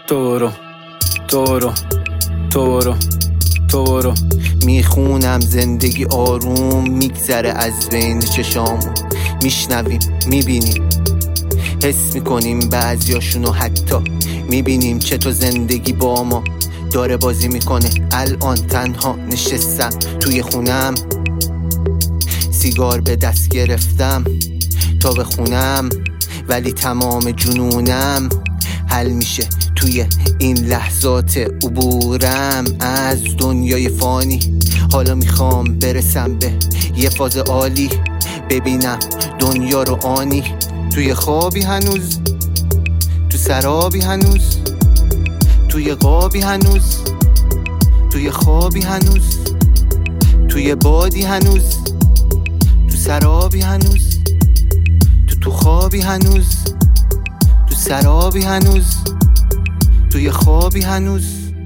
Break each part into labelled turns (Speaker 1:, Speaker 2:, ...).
Speaker 1: تو برو میخونم زندگی آروم میگذره از بین چشامون، میشنویم میبینیم حس میکنیم بعضیاشونو، حتی میبینیم چه تو زندگی با ما داره بازی میکنه. الان تنها نشستم توی خونم، سیگار به دست گرفتم تا بخونم، ولی تمام جنونم حل میشه توی این لحظات عبورم از دنیای فانی. حالا میخوام برسم به یه فاز عالی، ببینم دنیا رو آنی. توی خوابی هنوز، تو سرابی هنوز، توی قابی هنوز، توی خوابی هنوز، توی بادی هنوز، تو سرابی هنوز، تو خوابی هنوز، تو سرابی هنوز، توی خوابی هنوز.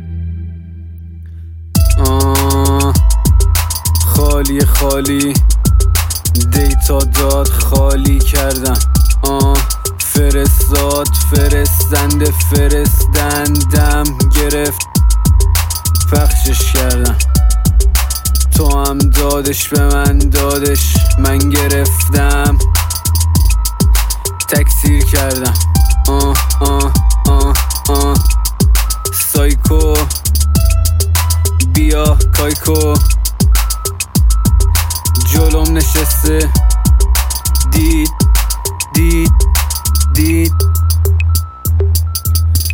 Speaker 2: خالی خالی دیتا داد خالی کردم. فرستاد فرستنده فرستندم گرفت پخشش کردم. تو هم دادش به من دادش، من گرفتم تکثیر کردم. سایکو بیا کایکو جلوم نشسته، دید دید دید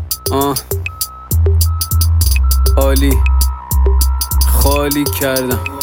Speaker 2: عالی خالی کردم.